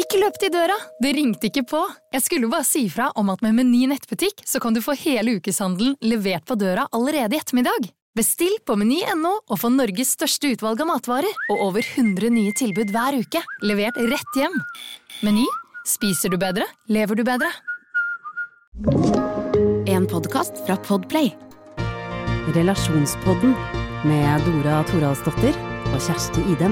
Ikke løp til døra, det ringte ikke på. Jeg skulle bare si fra om at med Meny nettbutikk så kan du få hele ukeshandelen levert på døra allerede i ettermiddag. Bestill på Meny.no og få Norges største utvalg av matvarer og over 100 nye tilbud hver uke, levert rett hjem. Meny, spiser du bedre, lever du bedre. En podcast fra Podplay. Relasjonspodden med Dora Thoralsdottir og Kjersti Idem.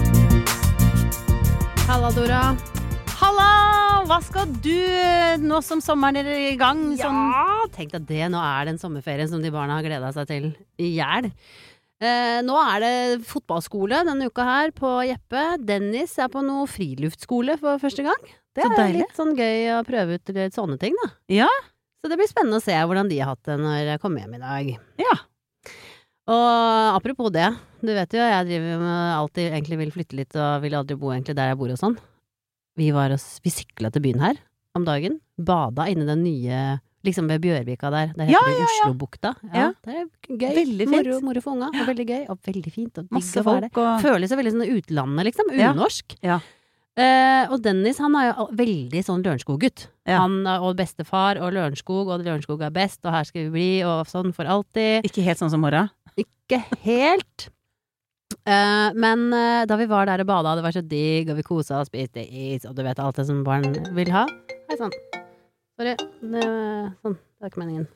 Halla, Dora. Halla! Hva skal du nå som sommeren er i gang? Ja, tenk deg det. Nå er det en sommerferie som de barna har gledet seg til i hjel. Nå er det fotballskole denne uka her på Jeppe. Dennis er på noe friluftsskole for første gang. Det er litt sånn gøy å prøve ut litt sånne ting, da. Ja. Så det blir spennende å se hvordan de har hatt det når jeg kommer hjem i dag. Ja. Og apropos det, du vet jo, jeg driver med alltid egentlig vil flytte litt og vil aldri bo egentlig der jeg bor og sånn. Vi syklet til byen her om dagen, bada inne den nye, liksom ved Bjørvika der heter det Oslo-bukta. Ja, det er gøy. Veldig fint. Moro for unga, og veldig gøy, og veldig fint. Og masse folk. Og... Føles det veldig sånn utlandet, liksom, unorsk. Ja. Og Dennis, han er jo veldig sånn Lørenskog-gutt. Ja. Han og bestefar og Lørenskog, og Lørenskog er best, og her skal vi bli, og sånn for alltid. Ikke helt sånn som Mora? Ikke helt. Men da vi var der og bada, det var så digg, og vi koset og spiste is, og du vet alt det som barn vil ha. Hei, sånn. Sorry. Det var ikke meningen.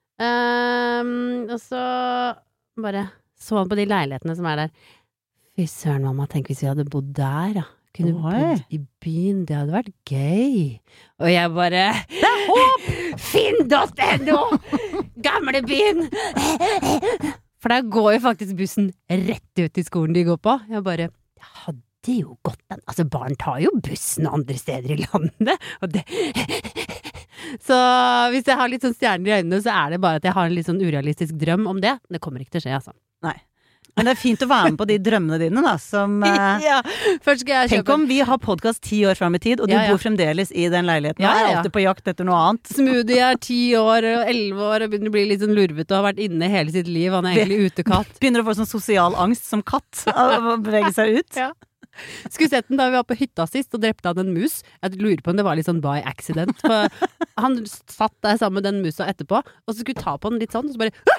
Og så bare så han på de leilighetene som er der. Fy søren, mamma, tenk hvis vi hadde bodd der, da. Kunne bodd i byen, det hadde vært gøy. Og jeg bare det er håp! Finn.no! Gamle byen! For der går jo faktisk bussen rett ut til skolen de går på. Jeg bare, jeg hadde jo gått den. Altså, barn tar jo bussen andre steder i landet. Og det... Så hvis jeg har litt sånn stjerner i øynene, så er det bare at jeg har en litt sånn urealistisk drøm om det. Det kommer ikke til å skje, altså. Nei. Men det er fint å være med på de drømmene dine, da, som ja, først skal jeg kjøpe. Tenk om vi har podcast 10 år frem i tid, og du bor fremdeles i den leiligheten, og er alltid på jakt etter noe annet. Smoothie er 10 år og 11 år, og begynner å bli litt sånn lurvete, og har vært inne hele sitt liv, han er egentlig utekatt. Begynner å få sånn sosial angst som katt, av å bevege seg ut. Ja. Skulle sett den da vi var på hytta sist, og drepte han en mus. Jeg lurer på om det var litt sånn by accident, for han satt der sammen med den musa etterpå, og så skulle ta på den litt sånn, og så bare...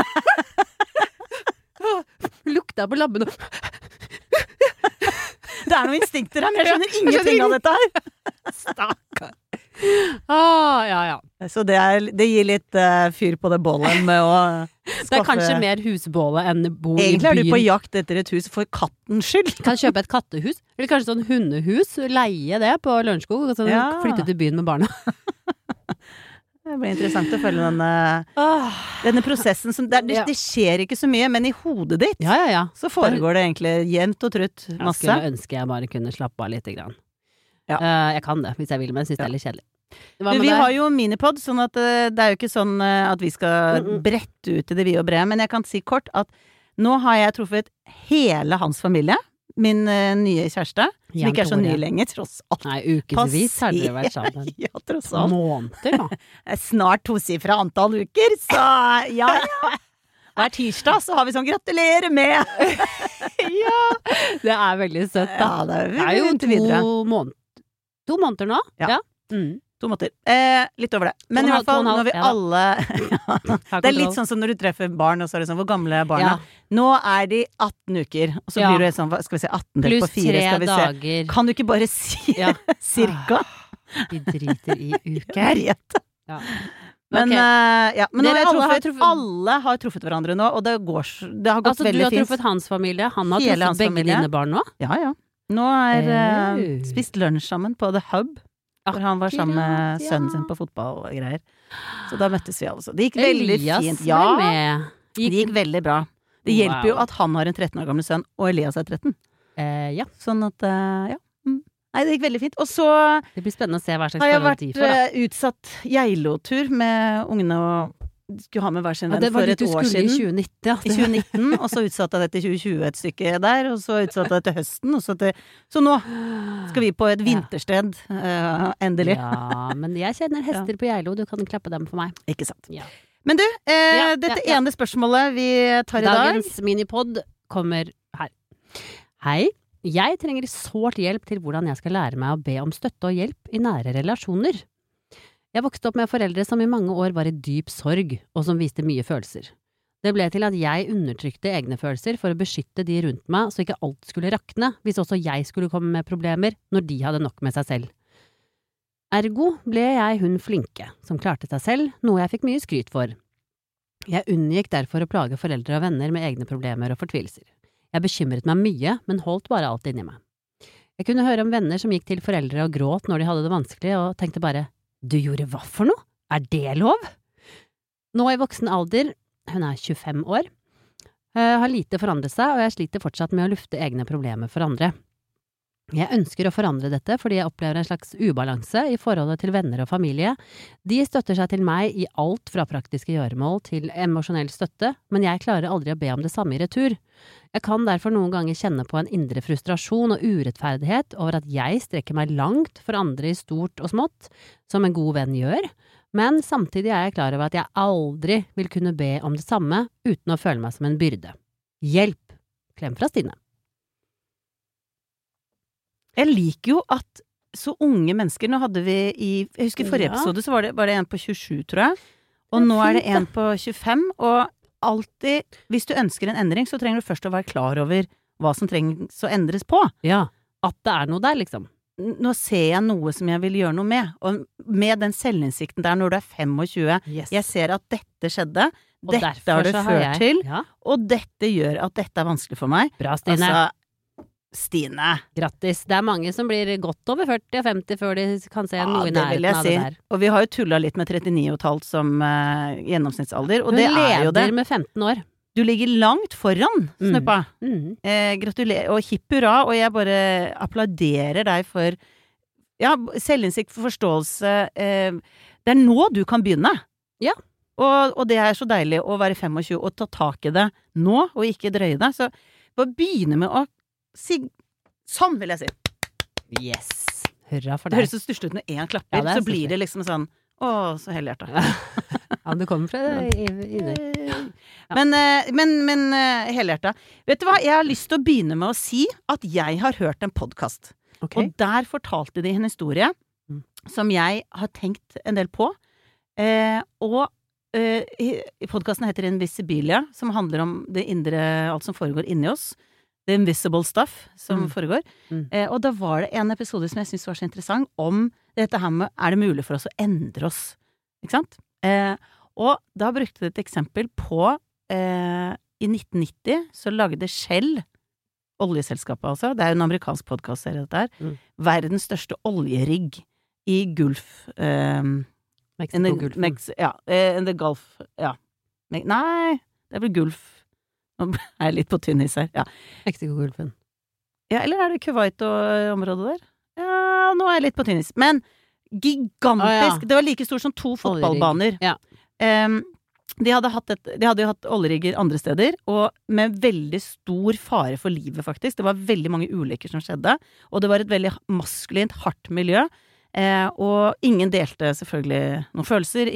lukta på labben og det er noen instinkter her, men jeg skjønner ingenting av dette her. Stakkar. Ja. Så det gir litt fyr på det bålet med å skaffe... Det er kanskje mer husbålet enn bo i byen. Egentlig er du på jakt etter et hus for kattens skyld. Kan kjøpe et kattehus, eller kanskje sånn hundehus, leie det på Lørenskog, og så flytte til byen med barna. Det blir interessant å følge denne prosessen som, det skjer ikke så mye, men i hodet ditt så foregår det egentlig jevnt og trutt masse. Jeg skulle ønske jeg bare kunne slappe av litt grann. Jeg kan det hvis jeg vil, men jeg synes det er litt kjedelig. Vi har jo minipod, sånn at det er jo ikke sånn at vi skal brette ut i det vide og brede, men jeg kan si kort at nå har jeg truffet hele hans familie. Min nye kjæreste, som ikke er så ny lenger, tross alt. Nei, ukesvis har dere vært sammen. Ja, tross alt. Måneder nå. Snart 2-sifret antall uker, så ja. Hver tirsdag så har vi sånn gratulerer med. Ja, det er veldig søtt da. Ja, det er jo 2 måneder nå. Ja. 2 måneder. Litt over det. Men i hvert fall, når vi alle... Det er litt sånn som når du treffer barn, og så er det sånn, hvor gamle er barna? Nå er de 18 18 og så blir det sånn, skal vi se, 18 delt på 4, skal vi se. Dager. Kan du ikke bare si cirka? De driter i uker. Greit. Ja. Men, men nå alle har truffet hverandre nå, og det har gått veldig fint. Altså, du har truffet hans familie, han har truffet begge dine barn nå? Ja. Nå er spist lunsj sammen på The Hub. For han var sammen med sønnen sin på fotball og greier. Så da møttes vi altså. Det gikk veldig fint. Det gikk veldig bra. Det hjelper jo at han har en 13 år gammel sønn, og Elias er 13. Sånn at, Nei, det gikk veldig fint. Og så det blir spennende å se hva slags har jeg vært utsatt Geilo-tur med ungene og skulle ha med hver sin venn for et år siden. I 2019, og så utsatte jeg det til 2020 et stykke der, og så utsatte jeg det til høsten, og så nå skal vi på et vintersted, endelig. Ja, men jeg kjenner hester på Geilo, du kan klappe dem for meg. Ikke sant. Ja. Men du, dette ene spørsmålet vi tar i dag. Dagens minipod kommer her. Hei, Jeg trenger sårt hjelp til hvordan jeg skal lære meg å be om støtte og hjelp i nære relasjoner. Jeg vokste opp med foreldre som i mange år var i dyp sorg, og som viste mye følelser. Det ble til at jeg undertrykte egne følelser for å beskytte de rundt meg så ikke alt skulle rakne hvis også jeg skulle komme med problemer når de hadde nok med seg selv. Ergo ble jeg hun flinke, som klarte seg selv, noe jeg fikk mye skryt for. Jeg unngikk derfor å plage foreldre og venner med egne problemer og fortvilelser. Jeg bekymret meg mye, men holdt bare alt inni meg. Jeg kunne høre om venner som gikk til foreldre og gråt når de hadde det vanskelig, og tenkte bare, du gjorde hva for noe? Er det lov? Nå i voksen alder, hun er 25 år, har lite forandret seg, og jeg sliter fortsatt med å lufte egne problemer for andre. Jeg ønsker å forandre dette fordi jeg opplever en slags ubalanse i forholdet til venner og familie. De støtter seg til meg i alt fra praktiske gjøremål til emosjonell støtte, men jeg klarer aldri å be om det samme i retur. Jeg kan derfor noen ganger kjenne på en indre frustrasjon og urettferdighet over at jeg strekker meg langt for andre i stort og smått, som en god venn gjør, men samtidig er jeg klar over at jeg aldri vil kunne be om det samme uten å føle meg som en byrde. Hjelp! Klem fra Stine. Jeg liker jo at så unge mennesker, nå hadde vi jeg husker forrige episode så var det en på 27, tror jeg, og nå er det en på 25, og alltid, hvis du ønsker en endring, så trenger du først å være klar over hva som trengs å endres på. Ja, at det er noe der, liksom. Nå ser jeg noe som jeg vil gjøre noe med, og med den selvinnsikten der når du er 25, Yes. jeg ser at dette skjedde, Og dette derfor har det så har ført til, ja. og dette gjør at dette er vanskelig for meg. Bra, Stine. Altså, Stine. Grattis. Det er mange som blir godt over 40 og 50 før de kan se noe i det vil nærheten jeg av si. det der. Og vi har jo tullet litt med 39,5 som gjennomsnittsalder, og Hun det er jo det. leder med 15 år. Du ligger langt foran, Snuppa. Gratulerer, og hipp hurra, og jeg bare applauderer deg for selvinnsikt, for forståelse. Det er nå du kan begynne. Ja. Og det er så deilig å være 25 og ta tak i det nå, og ikke drøye det. Så bare begynne med å si sånn, vil jeg si. Yes. Hurra for Det deg. høres så styrst ut når én klapper, Ja, det er så blir stusslig. det liksom sånn å, så helhjertet. Ja, det kommer fra inni. Men helhjertet. Vet du hva, jeg har lyst til å begynne med å si at jeg har hørt en podcast. Ok. Og der fortalte de en historie som jeg har tenkt en del på. Podcasten heter Invisibilia, som handler om det indre, alt som foregår inni oss. The invisible stuff som foregår. Og da var det en episode som jeg synes var så interessant, om dette her med, er det mulig for oss å endre oss? Ikke sant? Og da brukte de et eksempel på, i 1990 så lagde Shell, oljeselskapet altså, det er jo en amerikansk podcastserie dette her, verdens største oljerigg i Gulf, Mexico-gulfen. in the Gulf, nei, det blir Gulf. Nå er jeg litt på tynn is her, Mexico-gulfen. Ja, eller er det Kuwait og området der? Ja, nå er jeg litt på tynn is. Men gigantisk, det var like stort som 2 fotballbaner. Ja. De hadde jo hatt oljerigger andre steder, og med veldig stor fare for livet, faktisk. Det var veldig mange ulykker som skjedde, og det var et veldig maskulint, hardt miljø. Og ingen delte selvfølgelig noen følelser,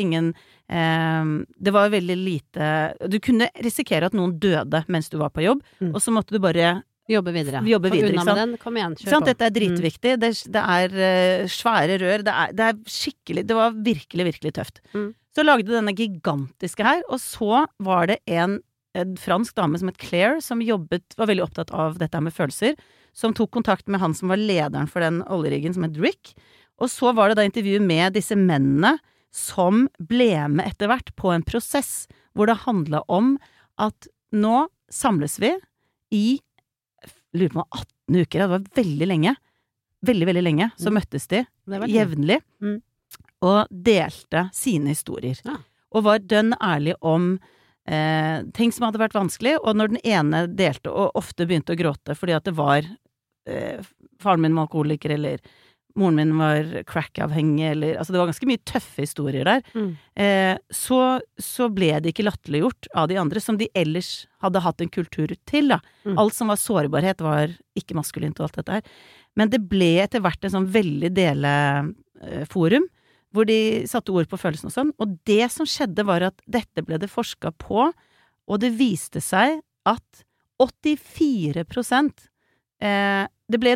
det var veldig lite, du kunne risikere at noen døde mens du var på jobb, og så måtte du bare Jobbe videre, ikke unna sant? med den, kom igjen, kjør på. Dette er dritviktig, det er svære rør, det er skikkelig, det var virkelig, virkelig tøft. Så lagde denne gigantiske her, og så var det en fransk dame som het Claire, som var veldig opptatt av dette med følelser, som tok kontakt med han som var lederen for den oljeriggen, som het Rick. Og så var det da intervju med disse mennene som ble med etter hvert på en prosess hvor det handlet om at nå samles vi i, lurer på 18 uker, det var veldig lenge, veldig lenge, så møttes de jevnlig og delte sine historier. Ja. Og var dønn ærlig om ting som hadde vært vanskelig, og når den ene delte og ofte begynte å gråte fordi at det var faren min var alkoholiker, eller moren min var crack-avhengig, eller, altså det var ganske mye tøffe historier der, så ble det ikke latterliggjort av de andre, som de ellers hadde hatt en kultur til, da. Alt som var sårbarhet var ikke maskulint og alt dette her. Men det ble etter hvert en sånn veldig deleforum, hvor de satte ord på følelsen og sånn, og det som skjedde var at dette ble det forsket på, og det viste seg at 84% det ble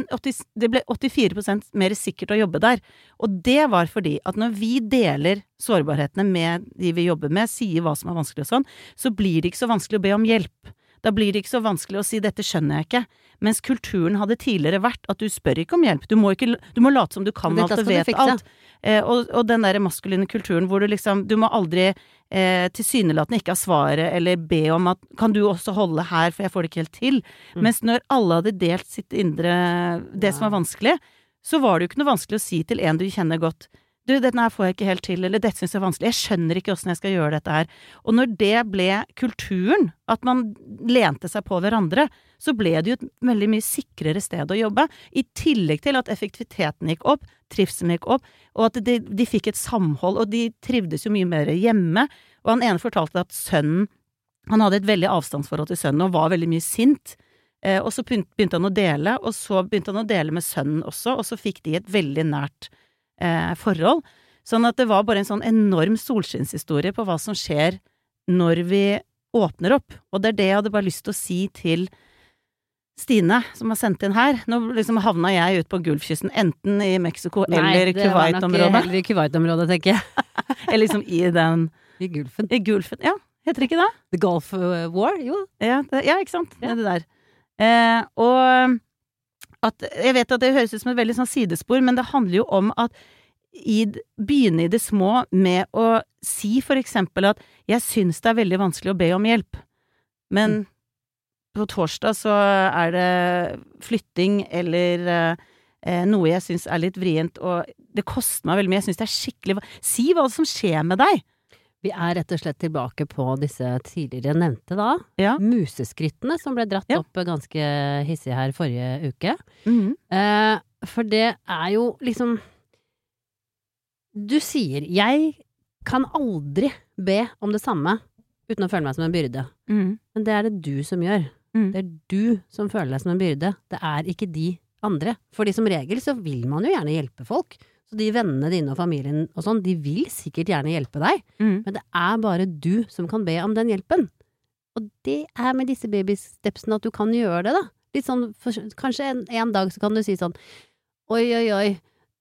84% mer sikkert å jobbe der. Og det var fordi at når vi deler sårbarhetene med de vi jobber med, sier hva som er vanskelig og sånn, så blir det ikke så vanskelig å be om hjelp. Da blir det ikke så vanskelig å si 'dette skjønner jeg ikke'. Mens kulturen hadde tidligere vært at du spør ikke om hjelp. Du må late som du kan alt og vet alt. Og den der maskuline kulturen hvor du må aldri tilsynelatende ikke ha svaret, eller be om at 'kan du også holde her, for jeg får det ikke helt til'. Mens når alle hadde delt sitt indre, det som var vanskelig, så var det jo ikke noe vanskelig å si til en du kjenner godt 'du, dette her får jeg ikke helt til', eller 'dette synes jeg er vanskelig', 'jeg skjønner ikke hvordan jeg skal gjøre dette her'. Og når det ble kulturen, at man lente seg på hverandre, så ble det jo et veldig mye sikrere sted å jobbe, i tillegg til at effektiviteten gikk opp, trivselen gikk opp, og at de fikk et samhold, og de trivdes jo mye mer hjemme. Og han ene fortalte at sønnen, han hadde et veldig avstandsforhold til sønnen, og var veldig mye sint. Og så begynte han å dele, og så begynte han å dele med sønnen også, og så fikk de et veldig nært forhold. Sånn at det var bare en sånn enorm solskinnshistorie på hva som skjer når vi åpner opp. Og det er det jeg hadde bare lyst til å si til Stine, som har sendt inn her. Nå havna jeg ut på Gulfkysten, enten i Mexico eller Kuwait-området. Nei, det var nok heller i Kuwait-området, tenker jeg. Eller I Gulfen. I Gulfen, ja. Heter det ikke det? The Gulf War, jo. Ja, ikke sant? Ja. Det der. Og at, jeg vet at det høres ut som et veldig sånn sidespor, men det handler jo om at begynne i det små med å si for eksempel at jeg synes det er veldig vanskelig å be om hjelp, men på torsdag så er det flytting eller noe jeg synes er litt vrient, og det koster meg veldig mye, jeg synes det er skikkelig si hva som skjer med deg. Vi er rett og slett tilbake på disse tidligere nevnte da, museskrittene som ble dratt opp ganske hissig her forrige uke. For det er jo liksom, du sier, jeg kan aldri be om det samme uten å føle meg som en byrde. Men det er det du som gjør. Det er du som føler deg som en byrde. Det er ikke de andre. Fordi som regel så vil man jo gjerne hjelpe folk. Så de vennene dine og familien og sånn, de vil sikkert gjerne hjelpe deg. Men det er bare du som kan be om den hjelpen. Og det er med disse babystepsene at du kan gjøre det da. Litt sånn, kanskje en dag så kan du si sånn, oi,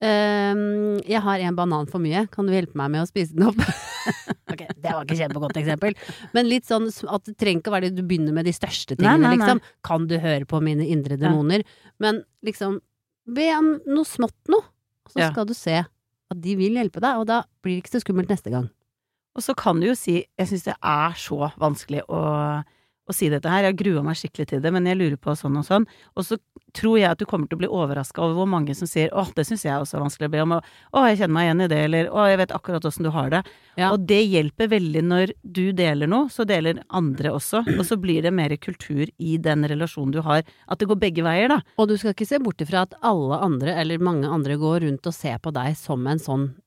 jeg har en banan for mye, kan du hjelpe meg med å spise den opp? Ok, det var ikke kjempegodt eksempel. Men litt sånn at det trenger ikke å være det du begynner med de største tingene, liksom. Kan du høre på mine indre demoner? Men liksom, be om noe smått nå. Og så skal du se at de vil hjelpe deg, og da blir det ikke så skummelt neste gang. Og så kan du jo si, jeg synes det er så vanskelig å si dette her, jeg gruer meg skikkelig til det, men jeg lurer på sånn og sånn. Og så tror jeg at du kommer til å bli overrasket over hvor mange som sier, det synes jeg også er vanskelig å be om, jeg kjenner meg igjen i det, eller jeg vet akkurat hvordan du har det. Ja. Og det hjelper veldig når du deler noe, så deler andre også, og så blir det mer kultur i den relasjonen du har, at det går begge veier da. Og du skal ikke se bort ifra at alle andre, eller mange andre, går rundt og ser på deg som en sånn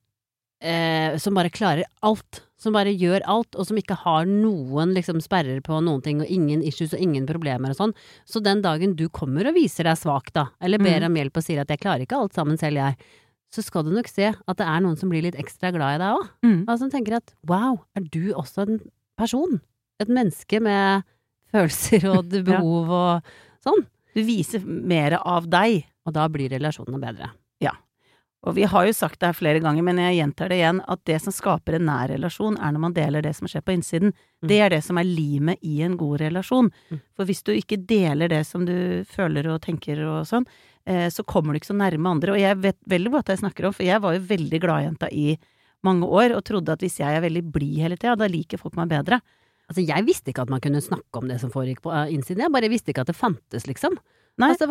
som bare klarer alt, som bare gjør alt, og som ikke har noen liksom sperrer på noen ting, og ingen issues og ingen problemer og sånn. Så den dagen du kommer og viser deg svak da, eller ber om hjelp og sier at jeg klarer ikke alt sammen selv jeg, så skal du nok se at det er noen som blir litt ekstra glad i deg også. Og som tenker at wow, er du også en person? Et menneske med følelser og behov og sånn? Du viser mer av deg. Og da blir relasjonene bedre. Ja. Og vi har jo sagt det her flere ganger, men jeg gjentar det igjen, at det som skaper en nær relasjon er når man deler det som skjer på innsiden. Det er det som er limet i en god relasjon. For hvis du ikke deler det som du føler og tenker og sånn, så kommer du ikke så nærme andre. Og jeg vet veldig godt hva jeg snakker om, for jeg var jo veldig gladjenta i mange år, og trodde at hvis jeg er veldig blid hele tiden, da liker folk meg bedre. Altså, jeg visste ikke at man kunne snakke om det som foregikk på innsiden, jeg bare visste ikke at det fantes, liksom. Nei. Altså,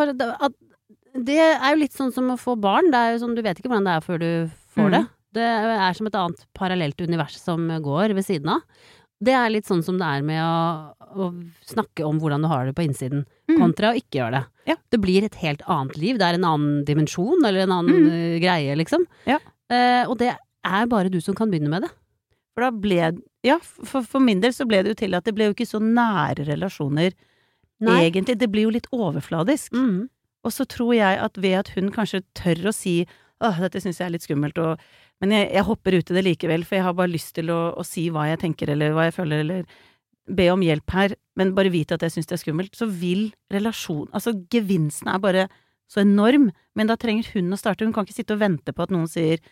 det er jo litt sånn som å få barn, det er jo sånn, du vet ikke hvordan det er før du får det. Det er som et annet parallelt univers som går ved siden av. Det er litt sånn som det er med å snakke om hvordan du har det på innsiden, kontra å ikke gjøre det. Ja. Det blir et helt annet liv, det er en annen dimensjon, eller en annen greie, liksom. Ja. Og det er bare du som kan begynne med det. For da ble, for min del så ble det jo til at det ble jo ikke så nære relasjoner. Nei. Egentlig, det blir jo litt overfladisk. Og så tror jeg at ved at hun kanskje tør å si dette synes jeg er litt skummelt, men jeg hopper ut i det likevel, for jeg har bare lyst til å si hva jeg tenker, eller hva jeg føler, eller be om hjelp her, men bare vite at jeg synes det er skummelt, så vil relasjon, altså gevinsten er bare så enorm, men da trenger hun å starte. Hun kan ikke sitte og vente på at noen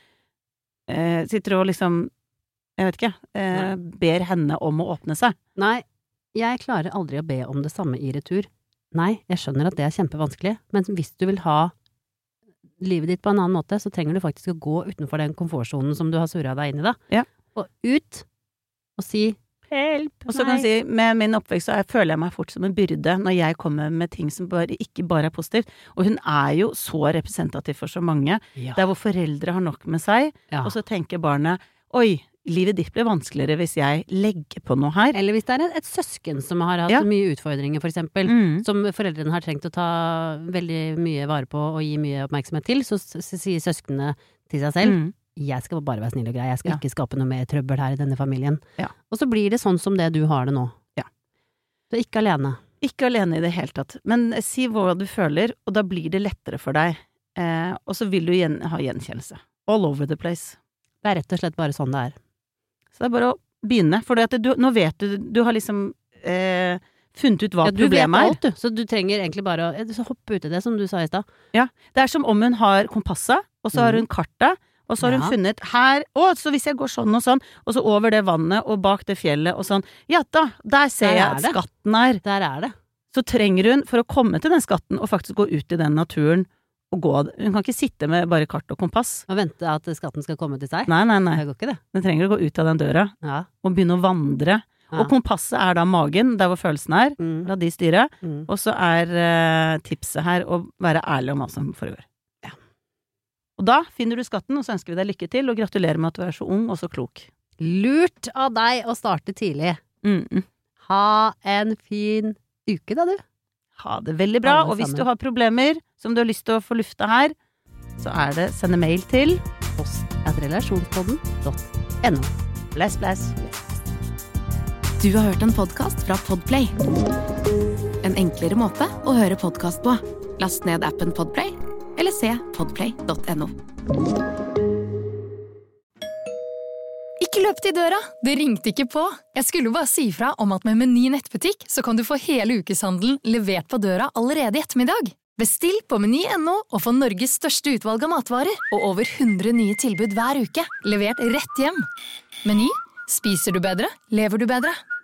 sitter og liksom, jeg vet ikke, ber henne om å åpne seg. Nei, jeg klarer aldri å be om det samme i retur. Nei, jeg skjønner at det kjempevanskelig, men hvis du vil ha livet ditt på en annen måte, så trenger du faktisk å gå utenfor den komfortsonen som du har surret deg inn i da. Ja. Og ut, og si hjelp, og så kan jeg si, med min oppvekst så føler jeg meg fort som en byrde når jeg kommer med ting som ikke bare er positivt. Og hun er jo så representativ for så mange. Ja. Der hvor foreldre har nok med seg, og så tenker barnet, oi, livet ditt blir vanskeligere hvis jeg legger på noe her. Eller hvis det er et søsken som har hatt mye utfordringer, for eksempel, som foreldrene har trengt å ta veldig mye vare på og gi mye oppmerksomhet til, så sier søskene til seg selv, jeg skal bare være snill og grei, jeg skal ikke skape noe mer trøbbel her i denne familien. Ja. Og så blir det sånn som det du har det nå. Ja. Du er ikke alene. Ikke alene i det hele tatt. Men si hva du føler, og da blir det lettere for deg. Og så vil du ha gjenkjennelse. All over the place. Det er rett og slett bare sånn det er. Så det er bare å begynne, for nå vet du har liksom funnet ut hva problemet er. Du vet alt, du, så du trenger egentlig bare å hoppe ut i det, som du sa i sted. Ja, det er som om hun har kompasset, og så har hun kartet, og så har hun funnet her, så hvis jeg går sånn, og så over det vannet, og bak det fjellet, og sånn, ja da, der ser jeg at skatten er. Der er det. Så trenger hun, for å komme til den skatten, og faktisk gå ut i den naturen, og gå. Hun kan ikke sitte med bare kart og kompass. Og vente at skatten skal komme til seg? Nei. Det går ikke det. Den trenger å gå ut av den døra, og begynne å vandre. Ja. Og kompasset er da magen, der hvor følelsen er, la de styre. Og så er tipset her å være ærlig om hva som foregår. Ja. Og da finner du skatten, og så ønsker vi deg lykke til, og gratulerer med at du er så ung og så klok. Lurt av deg å starte tidlig. Ha en fin uke da, du. Ha det veldig bra, og hvis du har problemer som du har lyst til å få lufta her, så er det sende mail til post@relasjonspodden.no. Bless. Du har hørt en podcast fra Podplay. En enklere måte å høre podcast på. Last ned appen Podplay, eller se podplay.no. Ikke løp til døra, det ringte ikke på. Jeg skulle bare si fra om at med Meny nettbutikk så kan du få hele ukeshandelen levert på døra allerede i ettermiddag. Bestill på meny.no og få Norges største utvalg av matvarer og over 100 nye tilbud hver uke, levert rett hjem. Meny, spiser du bedre, lever du bedre.